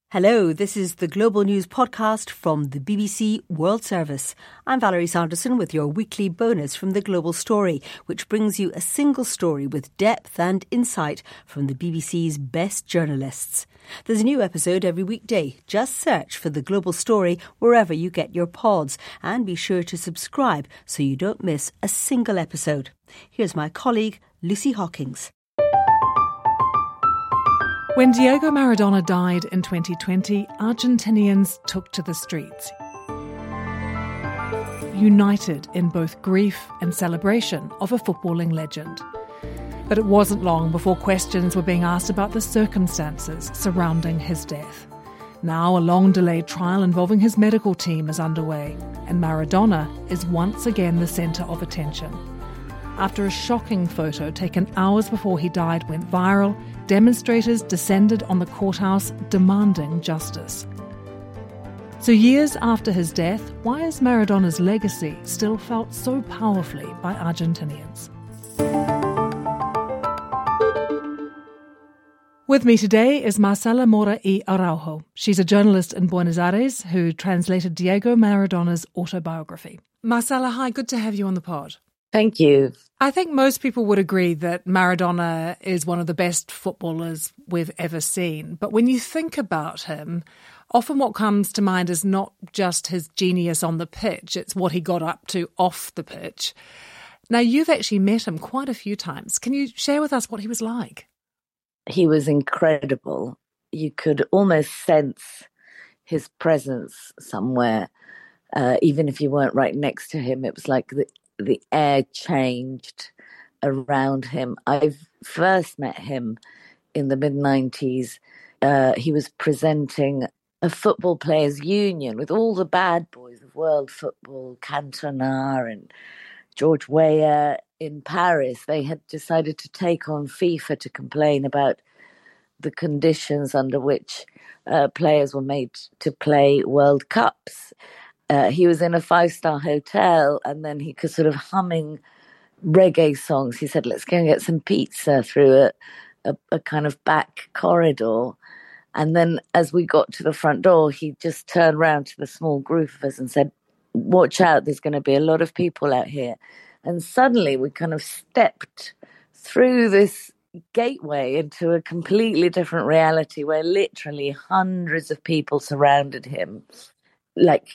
Hello, this is the Global News Podcast from the BBC World Service. I'm Valerie Sanderson with your weekly bonus from The Global Story, which brings you a single story with depth and insight from the BBC's best journalists. There's a new episode every weekday. Just search for The Global Story wherever you get your pods and be sure to subscribe so you don't miss a single episode. Here's my colleague, Lucy Hawkins. When Diego Maradona died in 2020, Argentinians took to the streets, united in both grief and celebration of a footballing legend. But it wasn't long before questions were being asked about the circumstances surrounding his death. Now a long-delayed trial involving his medical team is underway, and Maradona is once again the centre of attention. After a shocking photo taken hours before he died went viral, demonstrators descended on the courthouse demanding justice. So years after his death, why is Maradona's legacy still felt so powerfully by Argentinians? With me today is Marcela Mora y Araujo. She's a journalist in Buenos Aires who translated Diego Maradona's autobiography. Marcela, hi, good to have you on the pod. Thank you. I think most people would agree that Maradona is one of the best footballers we've ever seen. But when you think about him, often what comes to mind is not just his genius on the pitch, it's what he got up to off the pitch. Now, you've actually met him quite a few times. Can you share with us what he was like? He was incredible. You could almost sense his presence somewhere, even if you weren't right next to him. It was like the air changed around him. I first met him in the mid-90s. He was presenting a football players' union with all the bad boys of world football, Cantona and George Weah in Paris. They had decided to take on FIFA to complain about the conditions under which players were made to play World Cups. He was in a 5-star hotel and then he was sort of humming reggae songs. He said, let's go and get some pizza through a kind of back corridor. And then as we got to the front door, he just turned around to the small group of us and said, watch out, there's going to be a lot of people out here. And suddenly we kind of stepped through this gateway into a completely different reality where literally hundreds of people surrounded him. Like,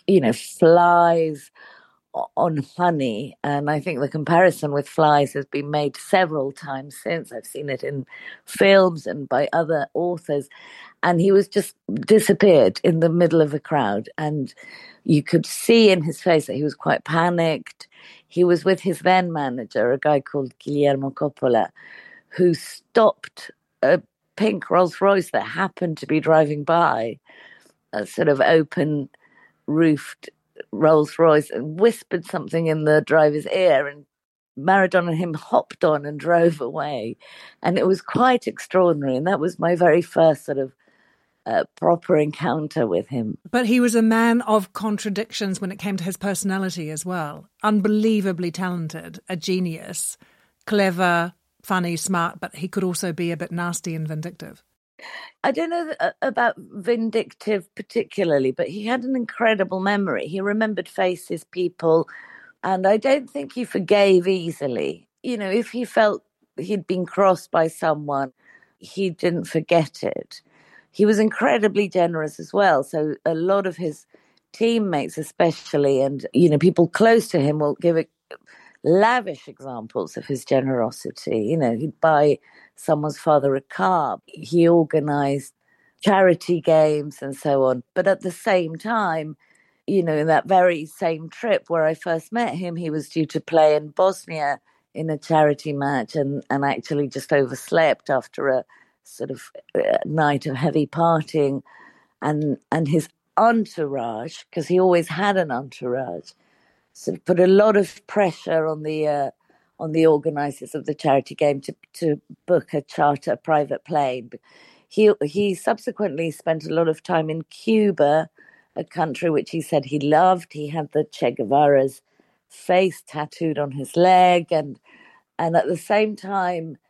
flies on honey. And I think the comparison with flies has been made several times since. I've seen it in films and by other authors. And he was just disappeared in the middle of a crowd. And you could see in his face that he was quite panicked. He was with his then manager, a guy called Guillermo Coppola, who stopped a pink Rolls Royce that happened to be driving by, a sort of open roofed Rolls Royce, and whispered something in the driver's ear, and Maradona and him hopped on and drove away. And it was quite extraordinary. And that was my very first sort of proper encounter with him. But he was a man of contradictions when it came to his personality as well. Unbelievably talented, a genius, clever, funny, smart, but he could also be a bit nasty and vindictive. I don't know about vindictive particularly, but he had an incredible memory. He remembered faces, people, and I don't think he forgave easily. If he felt he'd been crossed by someone, he didn't forget it. He was incredibly generous as well. So a lot of his teammates especially, and, people close to him will give lavish examples of his generosity. He'd buy someone's father a car. He organised charity games and so on. But at the same time, in that very same trip where I first met him, he was due to play in Bosnia in a charity match and actually just overslept after a sort of night of heavy partying. And his entourage, because he always had an entourage, sort of put a lot of pressure on the organisers of the charity game to book a charter private plane. He subsequently spent a lot of time in Cuba, a country which he said he loved. He had the Che Guevara's face tattooed on his leg, and at the same time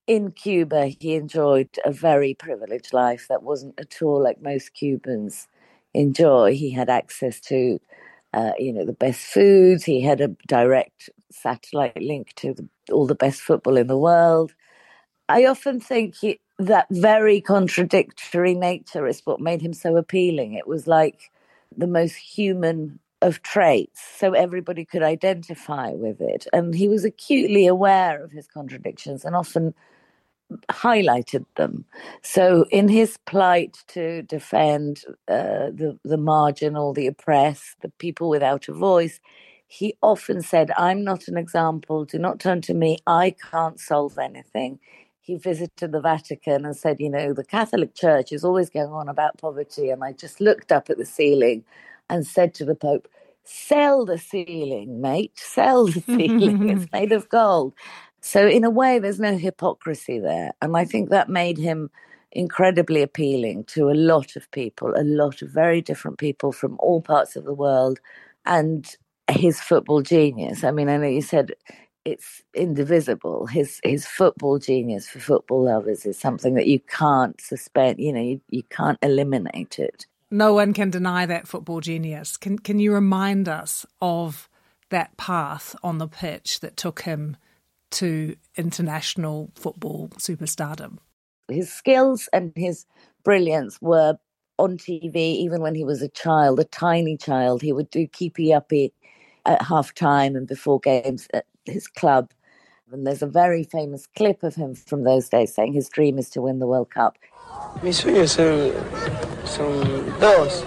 in Cuba, he enjoyed a very privileged life that wasn't at all like most Cubans enjoy. He had access to, the best foods. He had a direct satellite link to all the best football in the world. I often think that very contradictory nature is what made him so appealing. It was like the most human of traits, so everybody could identify with it. And he was acutely aware of his contradictions and often highlighted them. So in his plight to defend the marginal, the oppressed, the people without a voice, he often said, I'm not an example, do not turn to me, I can't solve anything. He visited the Vatican and said, the Catholic Church is always going on about poverty. And I just looked up at the ceiling and said to the Pope, sell the ceiling, mate, sell the ceiling. It's made of gold. So in a way, there's no hypocrisy there. And I think that made him incredibly appealing to a lot of people, a lot of very different people from all parts of the world, and his football genius. I mean, I know you said it's indivisible. His football genius for football lovers is something that you can't suspend. You can't eliminate it. No one can deny that football genius. Can you remind us of that path on the pitch that took him to international football superstardom? His skills and his brilliance were on TV even when he was a child, a tiny child. He would do keepy-uppy at half-time and before games at his club. And there's a very famous clip of him from those days saying his dream is to win the World Cup. Mis sueños son dos.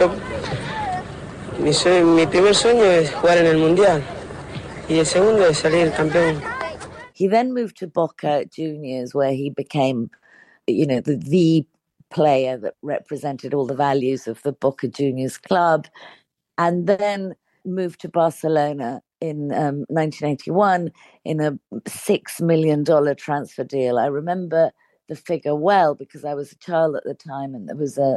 Mi primer sueño es jugar en el Mundial y el segundo es salir campeón. He then moved to Boca Juniors, where he became, the player that represented all the values of the Boca Juniors club, and then moved to Barcelona in 1981 in a $6 million transfer deal. I remember the figure well because I was a child at the time, and there was a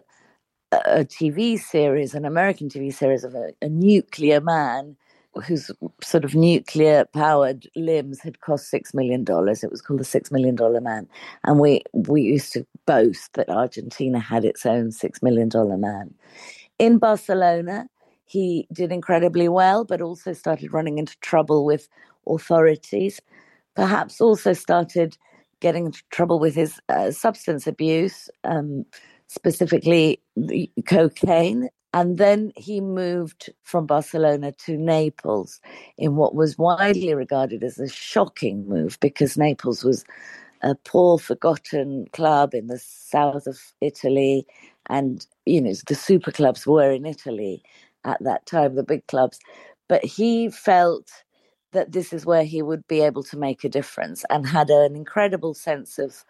TV series, an American TV series of a nuclear man whose sort of nuclear-powered limbs had cost $6 million. It was called the $6 Million Man. And we used to boast that Argentina had its own $6 Million Man. In Barcelona, he did incredibly well, but also started running into trouble with authorities, perhaps also started getting into trouble with his substance abuse, specifically cocaine. And then he moved from Barcelona to Naples in what was widely regarded as a shocking move, because Naples was a poor, forgotten club in the south of Italy. And, the super clubs were in Italy at that time, the big clubs. But he felt that this is where he would be able to make a difference, and had an incredible sense of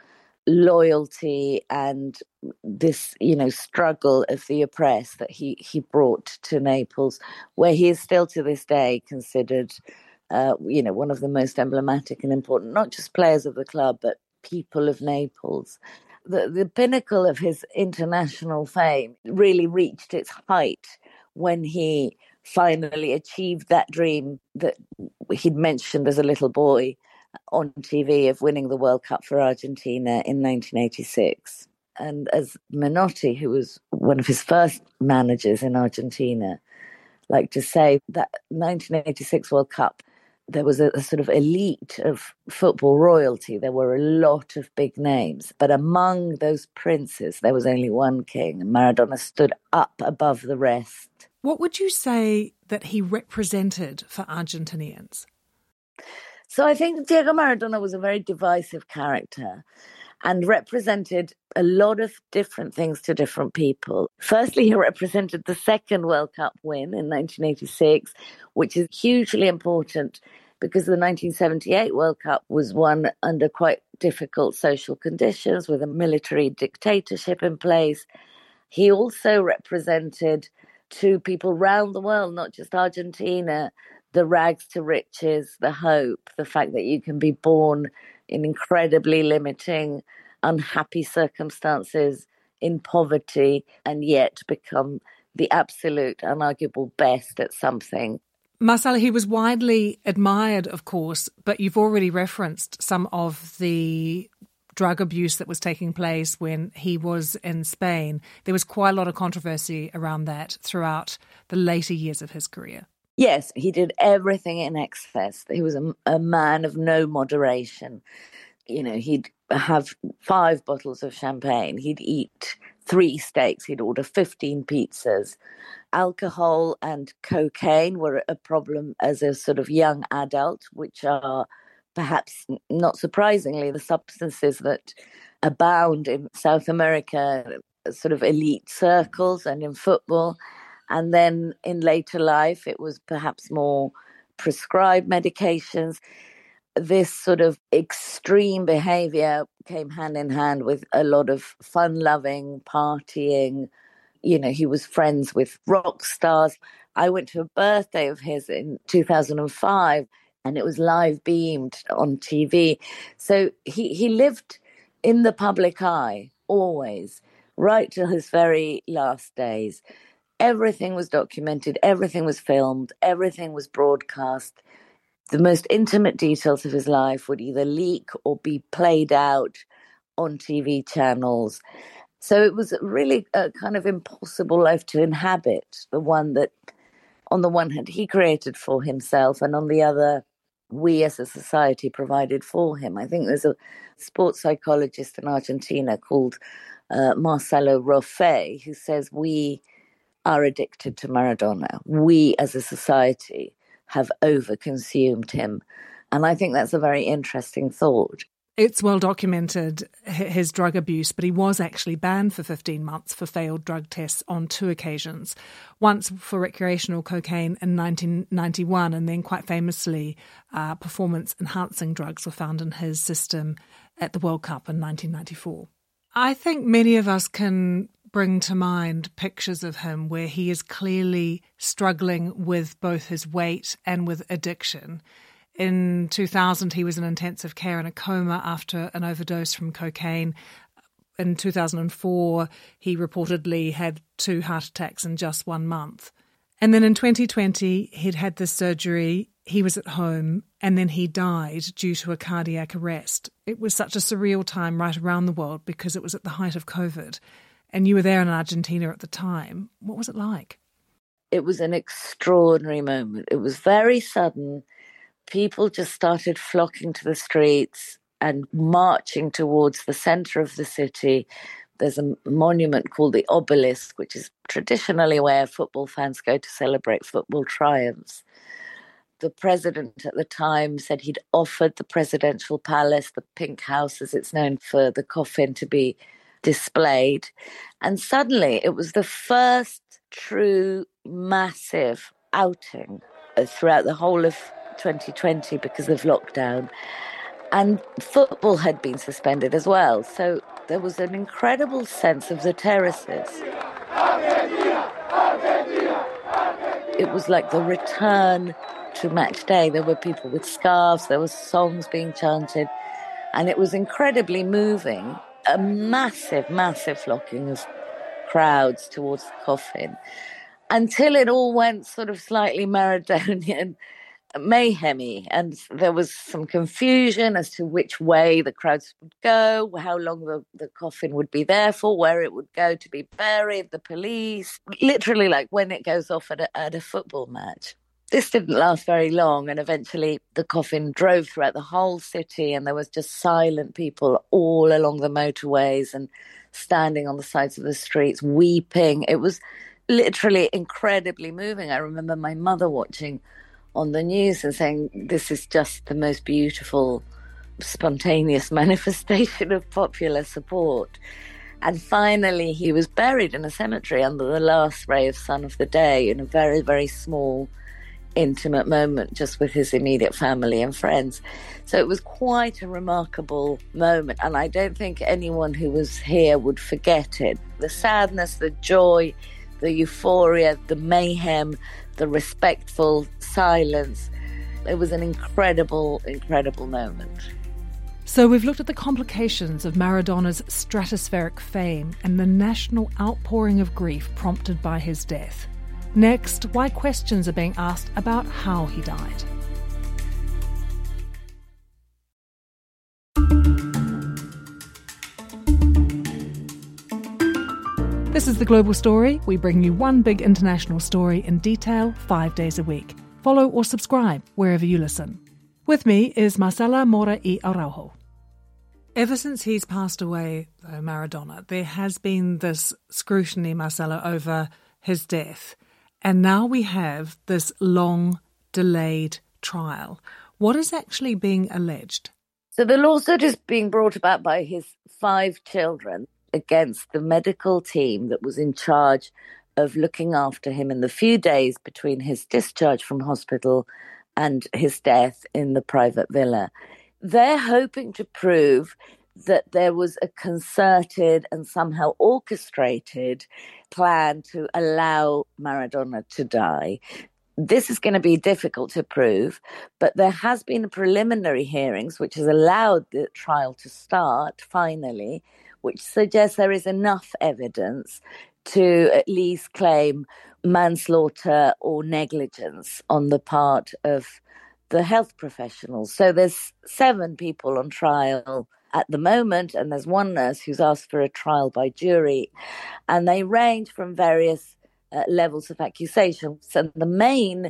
loyalty and this, struggle of the oppressed that he brought to Naples, where he is still to this day considered, one of the most emblematic and important, not just players of the club, but people of Naples. The pinnacle of his international fame really reached its height when he finally achieved that dream that he'd mentioned as a little boy on TV of winning the World Cup for Argentina in 1986. And as Menotti, who was one of his first managers in Argentina, liked to say, that 1986 World Cup, there was a sort of elite of football royalty. There were a lot of big names, but among those princes, there was only one king, and Maradona stood up above the rest. What would you say that he represented for Argentinians? So I think Diego Maradona was a very divisive character and represented a lot of different things to different people. Firstly, he represented the second World Cup win in 1986, which is hugely important because the 1978 World Cup was won under quite difficult social conditions with a military dictatorship in place. He also represented to people around the world, not just Argentina, the rags to riches, the hope, the fact that you can be born in incredibly limiting, unhappy circumstances, in poverty, and yet become the absolute, unarguable best at something. Marcela, he was widely admired, of course, but you've already referenced some of the drug abuse that was taking place when he was in Spain. There was quite a lot of controversy around that throughout the later years of his career. Yes, he did everything in excess. He was a man of no moderation. You know, he'd have 5 bottles of champagne. He'd eat 3 steaks. He'd order 15 pizzas. Alcohol and cocaine were a problem as a sort of young adult, which are perhaps not surprisingly the substances that abound in South America, sort of elite circles and in football. And then in later life, it was perhaps more prescribed medications. This sort of extreme behavior came hand in hand with a lot of fun-loving, partying. You know, he was friends with rock stars. I went to a birthday of his in 2005, and it was live beamed on TV. So he lived in the public eye, always, right till his very last days. Everything was documented, everything was filmed, everything was broadcast. The most intimate details of his life would either leak or be played out on TV channels. So it was really a kind of impossible life to inhabit, the one that, on the one hand, he created for himself, and on the other, we as a society provided for him. I think there's a sports psychologist in Argentina called Marcelo Roffé, who says we are addicted to Maradona. We as a society have overconsumed him. And I think that's a very interesting thought. It's well documented, his drug abuse, but he was actually banned for 15 months for failed drug tests on 2 occasions. Once for recreational cocaine in 1991, and then quite famously, performance-enhancing drugs were found in his system at the World Cup in 1994. I think many of us can bring to mind pictures of him where he is clearly struggling with both his weight and with addiction. In 2000, he was in intensive care in a coma after an overdose from cocaine. In 2004, he reportedly had 2 heart attacks in just 1 month. And then in 2020, he'd had this surgery, he was at home, and then he died due to a cardiac arrest. It was such a surreal time right around the world because it was at the height of COVID. And you were there in Argentina at the time. What was it like? It was an extraordinary moment. It was very sudden. People just started flocking to the streets and marching towards the centre of the city. There's a monument called the Obelisk, which is traditionally where football fans go to celebrate football triumphs. The president at the time said he'd offered the presidential palace, the Pink House as it's known, for the coffin to be displayed. And suddenly it was the first true massive outing throughout the whole of 2020 because of lockdown. And football had been suspended as well. So there was an incredible sense of the terraces. It was like the return to match day. There were people with scarves, there were songs being chanted, and it was incredibly moving. A massive, massive flocking of crowds towards the coffin until it all went sort of slightly Maradonian, mayhemy, and there was some confusion as to which way the crowds would go, how long the coffin would be there for, where it would go to be buried, the police, literally like when it goes off at a football match. This didn't last very long, and eventually the coffin drove throughout the whole city, and there was just silent people all along the motorways and standing on the sides of the streets, weeping. It was literally incredibly moving. I remember my mother watching on the news and saying, this is just the most beautiful, spontaneous manifestation of popular support. And finally, he was buried in a cemetery under the last ray of sun of the day in a very, very small, intimate moment just with his immediate family and friends. So it was quite a remarkable moment, and I don't think anyone who was here would forget it. The sadness, the joy, the euphoria, the mayhem, the respectful silence. It was an incredible, incredible moment. So we've looked at the complications of Maradona's stratospheric fame and the national outpouring of grief prompted by his death. Next, why questions are being asked about how he died. This is The Global Story. We bring you one big international story in detail 5 days a week. Follow or subscribe wherever you listen. With me is Marcela Mora y Araujo. Ever since he's passed away, Maradona, there has been this scrutiny, Marcela, over his death. And now we have this long, delayed trial. What is actually being alleged? So the lawsuit is being brought about by his 5 children against the medical team that was in charge of looking after him in the few days between his discharge from hospital and his death in the private villa. They're hoping to prove that there was a concerted and somehow orchestrated plan to allow Maradona to die. This is going to be difficult to prove, but there has been preliminary hearings which has allowed the trial to start finally, which suggests there is enough evidence to at least claim manslaughter or negligence on the part of the health professionals. So there's 7 people on trial at the moment, and there's one nurse who's asked for a trial by jury, and they range from various levels of accusations. And the main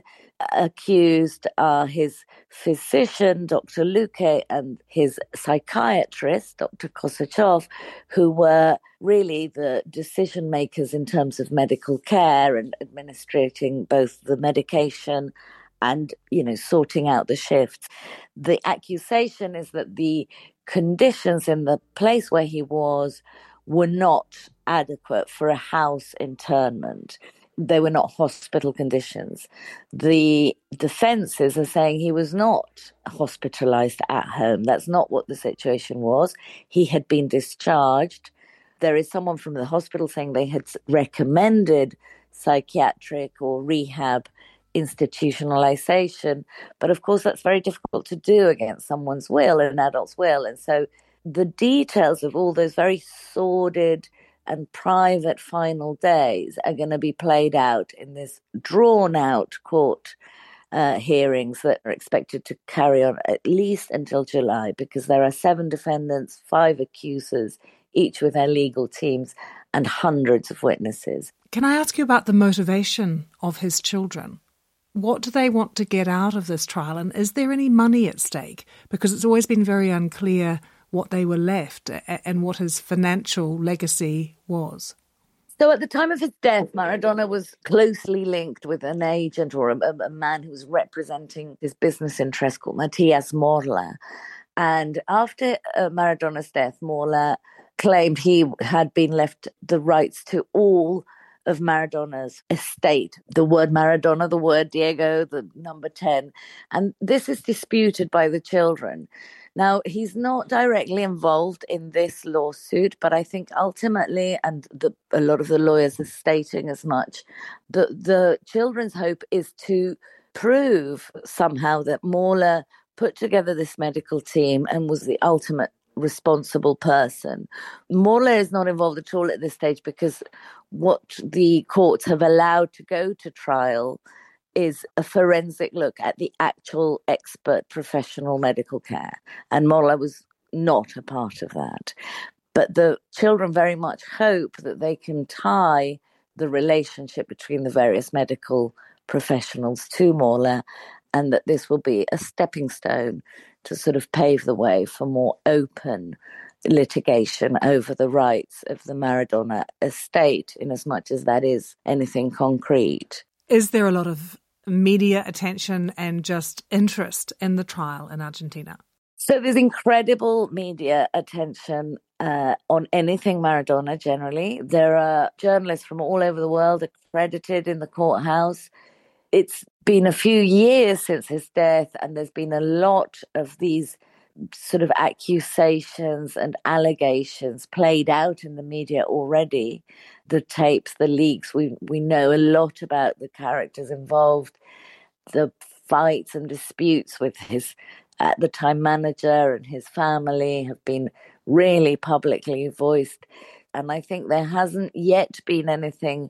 accused are his physician, Dr. Luque, and his psychiatrist, Dr. Kosachov, who were really the decision makers in terms of medical care and administrating both the medication and, sorting out the shifts. The accusation is that the conditions in the place where he was were not adequate for a house internment. They were not hospital conditions. The defenses are saying he was not hospitalized at home. That's not what the situation was. He had been discharged. There is someone from the hospital saying they had recommended psychiatric or rehab institutionalization. But of course, that's very difficult to do against someone's will, an adult's will. And so the details of all those very sordid and private final days are going to be played out in this drawn-out court hearings that are expected to carry on at least until July, because there are 7 defendants, 5 accusers, each with their legal teams, and hundreds of witnesses. Can I ask you about the motivation of his children? What do they want to get out of this trial, and is there any money at stake? Because it's always been very unclear what they were left and what his financial legacy was. So at the time of his death, Maradona was closely linked with an agent or a man who was representing his business interest called Matias Morla. And after Maradona's death, Morla claimed he had been left the rights to all of Maradona's estate. The word Maradona, the word Diego, the number 10. And this is disputed by the children. Now, he's not directly involved in this lawsuit, but I think ultimately, and a lot of the lawyers are stating as much, the children's hope is to prove somehow that Morla put together this medical team and was the ultimate responsible person. Morla is not involved at all at this stage because what the courts have allowed to go to trial is a forensic look at the actual expert professional medical care. And Morla was not a part of that. But the children very much hope that they can tie the relationship between the various medical professionals to Morla, and that this will be a stepping stone to sort of pave the way for more open litigation over the rights of the Maradona estate, in as much as that is anything concrete. Is there a lot of media attention and just interest in the trial in Argentina? So there's incredible media attention on anything Maradona generally. There are journalists from all over the world accredited in the courthouse. It's been a few years since his death, and there's been a lot of these sort of accusations and allegations played out in the media already. The tapes, the leaks, we know a lot about the characters involved, the fights and disputes with his, at the time, manager and his family have been really publicly voiced. And I think there hasn't yet been anything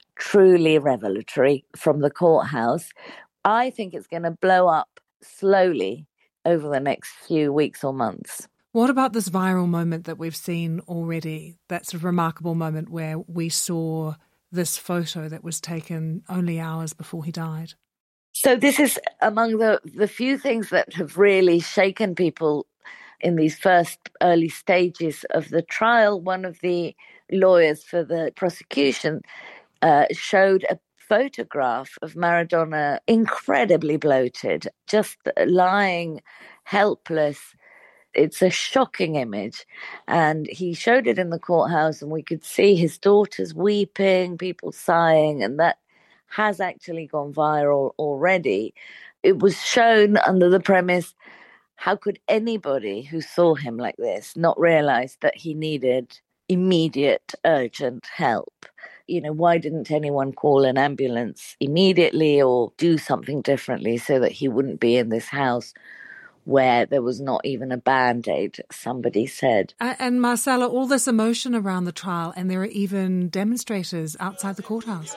truly revelatory from the courthouse. I think it's going to blow up slowly over the next few weeks or months. What about this viral moment that we've seen already? That's a remarkable moment where we saw this photo that was taken only hours before he died. So this is among the few things that have really shaken people in these first early stages of the trial. One of the lawyers for the prosecution showed a photograph of Maradona incredibly bloated, just lying helpless. It's a shocking image. And he showed it in the courthouse, and we could see his daughters weeping, people sighing, and that has actually gone viral already. It was shown under the premise, how could anybody who saw him like this not realize that he needed immediate, urgent help? You know, why didn't anyone call an ambulance immediately or do something differently so that he wouldn't be in this house where there was not even a Band-Aid, somebody said. And Marcella, all this emotion around the trial, and there are even demonstrators outside the courthouse.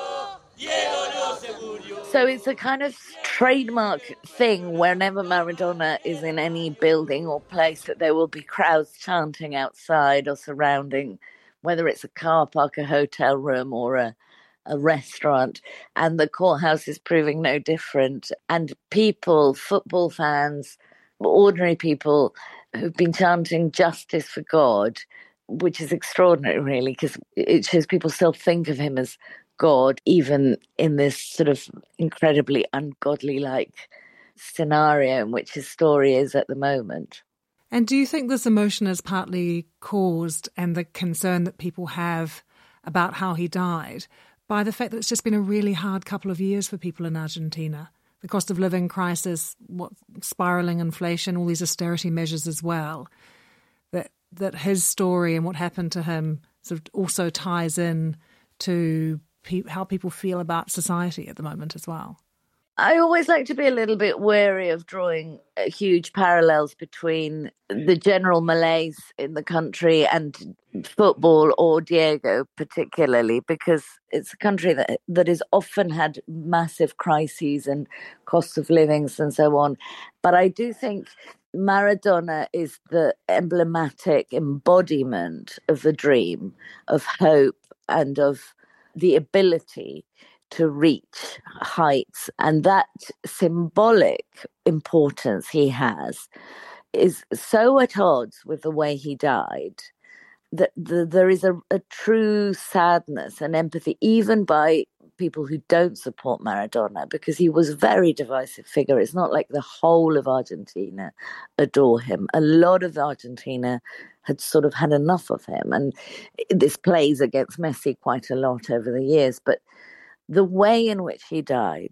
So it's a kind of trademark thing whenever Maradona is in any building or place that there will be crowds chanting outside or surrounding, whether it's a car park, a hotel room or a restaurant, and the courthouse is proving no different. And people, football fans, ordinary people who've been chanting justice for God, which is extraordinary really, because it shows people still think of him as God, even in this sort of incredibly ungodly-like scenario in which his story is at the moment. And do you think this emotion is partly caused, and the concern that people have about how he died, by the fact that it's just been a really hard couple of years for people in Argentina? The cost of living crisis, spiralling inflation, all these austerity measures as well. That his story and what happened to him sort of also ties in to how people feel about society at the moment as well. I always like to be a little bit wary of drawing huge parallels between the general malaise in the country and football, or Diego particularly, because it's a country that has often had massive crises and cost of livings and so on. But I do think Maradona is the emblematic embodiment of the dream, of hope, and of the ability to reach heights. And that symbolic importance he has is so at odds with the way he died that there is a true sadness and empathy, even by people who don't support Maradona, because he was a very divisive figure. It's not like the whole of Argentina adore him. A lot of Argentina had sort of had enough of him. And this plays against Messi quite a lot over the years. But the way in which he died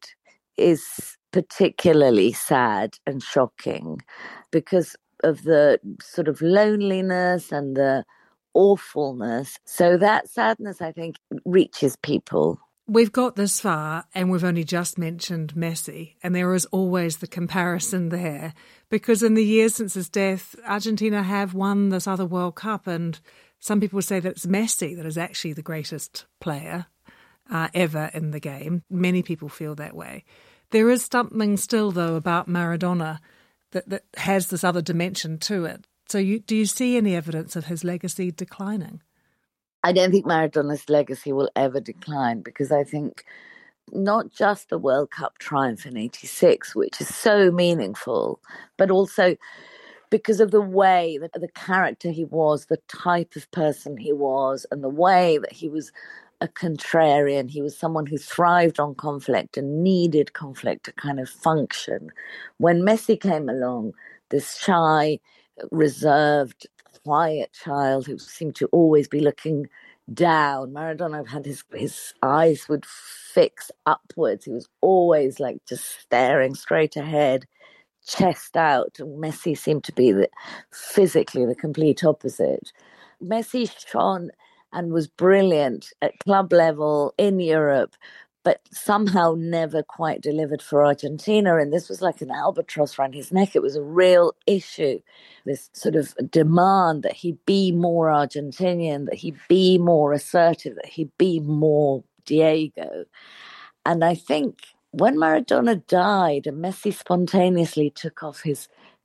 is particularly sad and shocking because of the sort of loneliness and the awfulness. So that sadness, I think, reaches people. We've got this far and we've only just mentioned Messi, and there is always the comparison there because in the years since his death, Argentina have won this other World Cup, and some people say that it's Messi that is actually the greatest player ever in the game. Many people feel that way. There is something still, though, about Maradona that has this other dimension to it. So do you see any evidence of his legacy declining? I don't think Maradona's legacy will ever decline, because I think not just the World Cup triumph in '86, which is so meaningful, but also because of the way that the character he was, the type of person he was, and the way that he was a contrarian. He was someone who thrived on conflict and needed conflict to kind of function. When Messi came along, this shy, reserved, quiet child who seemed to always be looking down. Maradona had his eyes would fix upwards. He was always like just staring straight ahead, chest out. Messi seemed to be physically the complete opposite. Messi shone and was brilliant at club level in Europe, but somehow never quite delivered for Argentina. And this was like an albatross around his neck. It was a real issue, this sort of demand that he be more Argentinian, that he be more assertive, that he be more Diego. And I think when Maradona died and Messi spontaneously took off his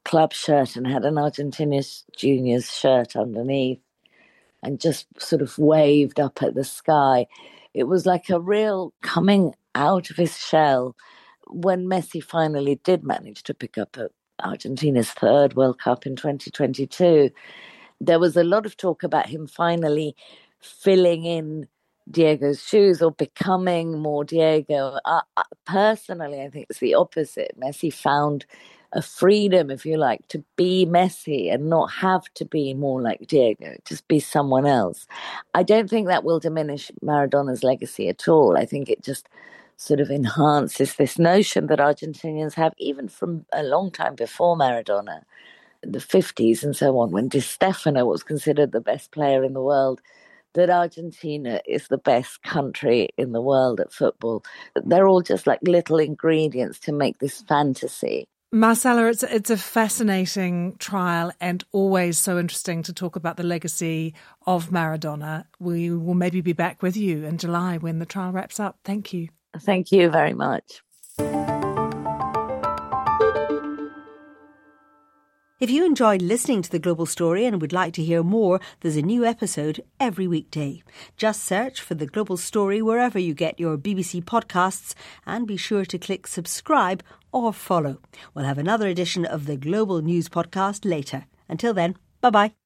club shirt and had an Argentinos Juniors shirt underneath and just sort of waved up at the sky. It was like a real coming out of his shell when Messi finally did manage to pick up Argentina's third World Cup in 2022. There was a lot of talk about him finally filling in Diego's shoes or becoming more Diego. Personally, I think it's the opposite. Messi found a freedom, if you like, to be Messi and not have to be more like Diego, just be someone else. I don't think that will diminish Maradona's legacy at all. I think it just sort of enhances this notion that Argentinians have, even from a long time before Maradona, the 50s and so on, when Di Stefano was considered the best player in the world, that Argentina is the best country in the world at football. They're all just like little ingredients to make this fantasy. Marcella, it's a fascinating trial and always so interesting to talk about the legacy of Maradona. We will maybe be back with you in July when the trial wraps up. Thank you. Thank you very much. If you enjoyed listening to The Global Story and would like to hear more, there's a new episode every weekday. Just search for The Global Story wherever you get your BBC podcasts and be sure to click subscribe or follow. We'll have another edition of the Global News Podcast later. Until then, bye-bye.